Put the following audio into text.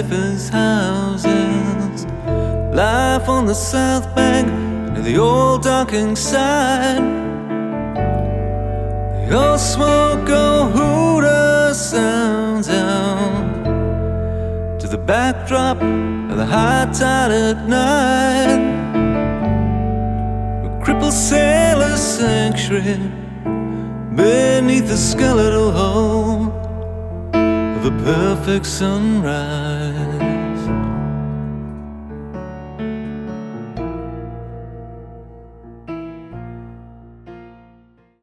safest houses. Life on the south bank, near the old docking side. The old smoke old hooter sounds out to the backdrop of the high tide at night. A crippled sailor sanctuary beneath the skeletal hull of a perfect sunrise.